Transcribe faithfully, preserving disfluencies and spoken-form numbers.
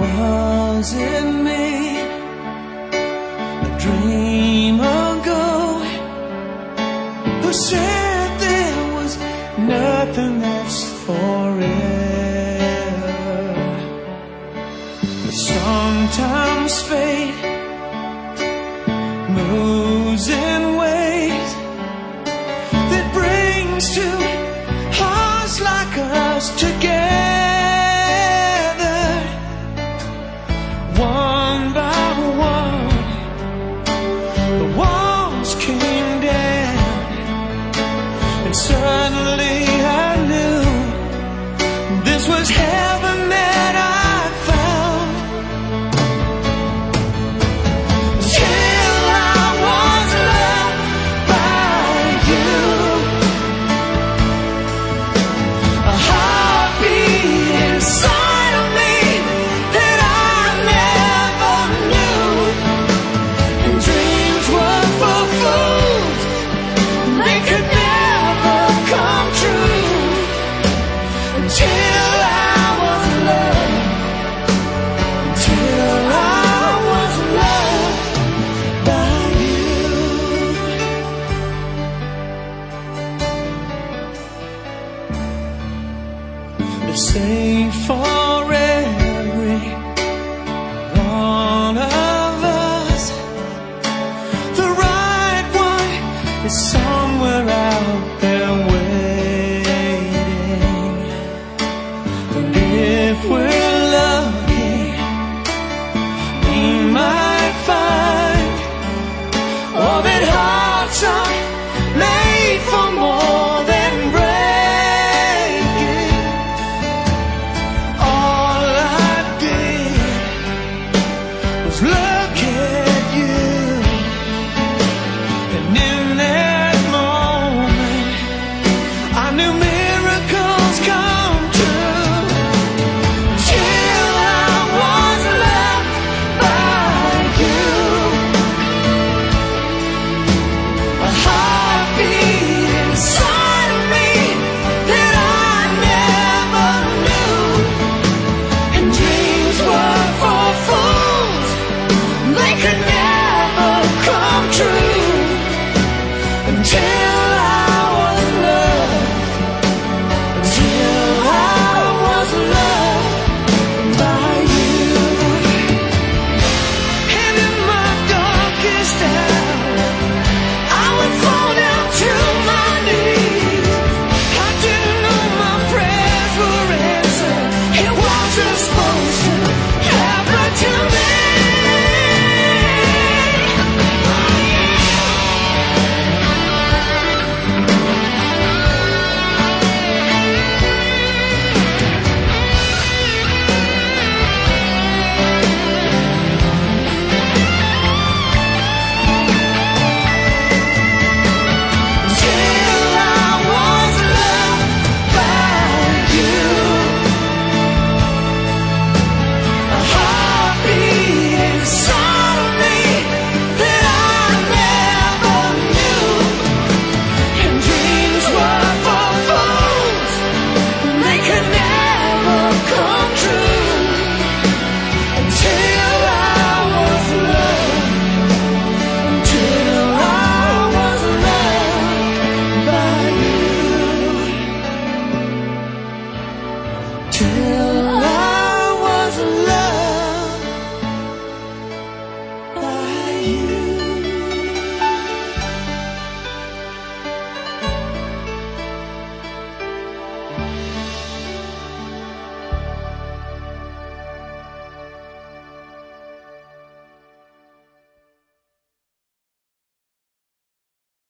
Was it me, a dream ago, who said there was nothing that's forever? But sometimes fate moves in ways that brings two hearts like us together. One by one, the walls came down, and suddenly I knew this was heaven that I found. Till I was loved by you, a heartbeat inside of me that I never knew, and dreams were fulfilled, they could never come true. Until I was loved, until I was loved by you. They say for every one of us, the right one is somewhere out there waiting. And if we're